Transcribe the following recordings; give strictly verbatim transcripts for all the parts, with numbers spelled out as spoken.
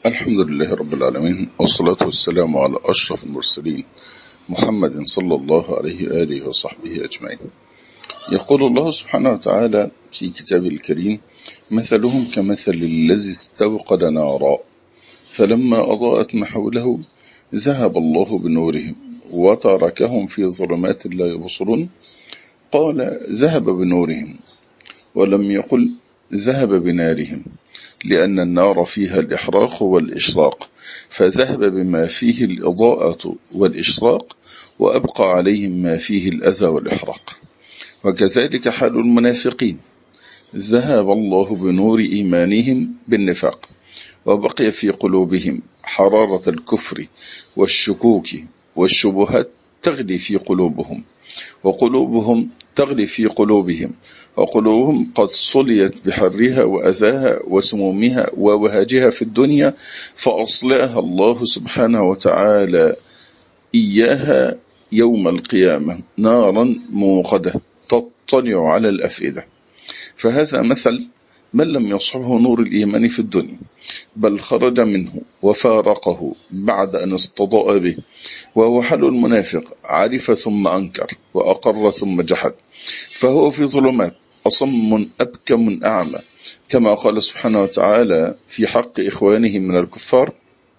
الحمد لله رب العالمين، والصلاة والسلام على أشرف المرسلين محمد صلى الله عليه وآله وصحبه أجمعين. يقول الله سبحانه وتعالى في كتابه الكريم: مثلهم كمثل الذي استوقد نارا فلما أضاءت ما حوله ذهب الله بنورهم وتركهم في ظلمات لا يبصرون. قال ذهب بنورهم ولم يقل ذهب بنارهم، لأن النار فيها الإحراق والإشراق، فذهب بما فيه الإضاءة والإشراق وأبقى عليهم ما فيه الأذى والإحراق. وكذلك حال المنافقين، ذهب الله بنور إيمانهم بالنفاق وبقي في قلوبهم حرارة الكفر والشكوك والشبهات تغلي في قلوبهم، وقلوبهم تغلي في قلوبهم وقلوبهم قد صليت بحرها وأذاها وسمومها ووهاجها في الدنيا، فأصلأها الله سبحانه وتعالى إياها يوم القيامة نارا موقدة تطلع على الأفئدة. فهذا مثل من لم يصحبه نور الإيمان في الدنيا، بل خرج منه وفارقه بعد أن استضاء به، وهو حال المنافق: عرف ثم أنكر وأقر ثم جحد، فهو في ظلمات، أصم أبكم أعمى، كما قال سبحانه وتعالى في حق إخوانه من الكفار: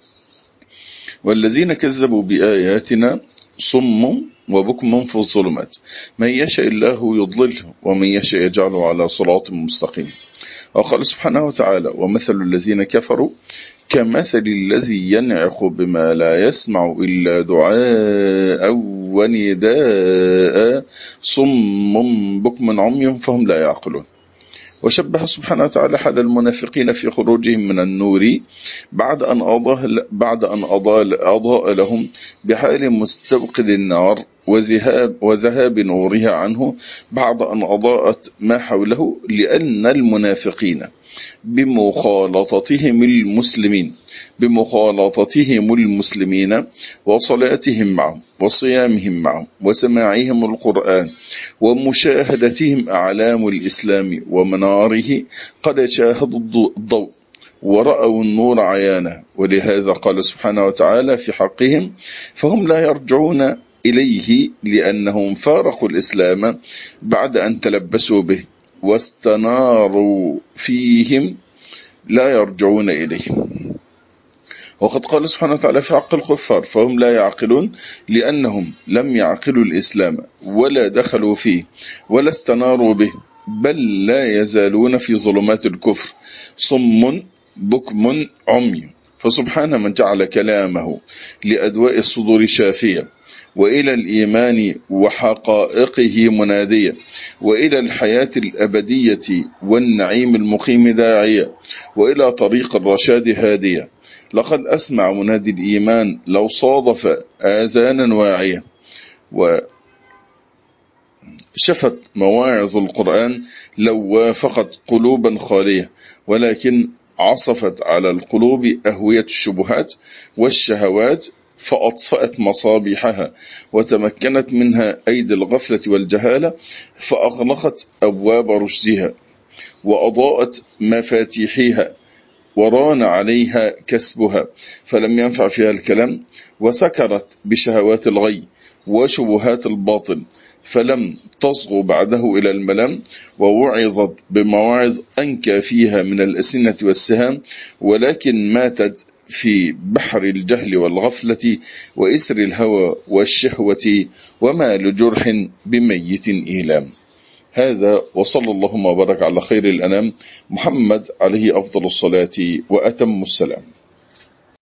والذين كذبوا بآياتنا صم وبكم في الظلمات من يشاء الله يضلله ومن يشاء يجعله على صراط مستقيم. وقال سبحانه وتعالى: ومثل الذين كفروا كمثل الذي ينعق بما لا يسمع إلا دعاء ونداء صم بكم عمي فهم لا يعقلون. وشبه سبحانه وتعالى حال المنافقين في خروجهم من النور بعد أن أضاء, بعد أن أضاء, أضاء لهم بحال مستوقد النار وذهاب, وذهاب نورها عنه بعد أن أضاءت ما حوله، لأن المنافقين بمخالطتهم المسلمين بمخالطتهم المسلمين وصلاتهم معهم وصيامهم معهم وسماعهم القرآن ومشاهدتهم أعلام الإسلام ومناره قد شاهدوا الضوء ورأوا النور عيانا. ولهذا قال سبحانه وتعالى في حقهم: فهم لا يرجعون إليه، لأنهم فارقوا الإسلام بعد أن تلبسوا به واستناروا فيهم لا يرجعون إليه. وقد قال سبحانه وتعالى في حق الكفار: فهم لا يعقلون، لأنهم لم يعقلوا الإسلام ولا دخلوا فيه ولا استناروا به، بل لا يزالون في ظلمات الكفر صم بكم عمي. فسبحان من جعل كلامه لأدواء الصدور شافية، وإلى الإيمان وحقائقه منادية، وإلى الحياة الأبدية والنعيم المقيم داعية، وإلى طريق الرشاد هادية. لقد أسمع منادي الإيمان لو صادف آذانا واعية، وشفت مواعظ القرآن لو وافقت قلوبا خالية، ولكن عصفت على القلوب أهوية الشبهات والشهوات فأطفأت مصابيحها، وتمكنت منها أيدي الغفلة والجهالة فأغلقت أبواب رشدها وأضاءت مفاتيحها، وران عليها كسبها فلم ينفع فيها الكلام، وسكرت بشهوات الغي وشبهات الباطل فلم تصغوا بعده إلى الملام، ووعظت بمواعظ أنكى فيها من الأسنة والسهام، ولكن ماتت في بحر الجهل والغفلة وإثر الهوى والشهوة، وما لجرح بميت إيلام. هذا وصلى اللهم وبارك على خير الأنام محمد عليه أفضل الصلاة وأتم السلام.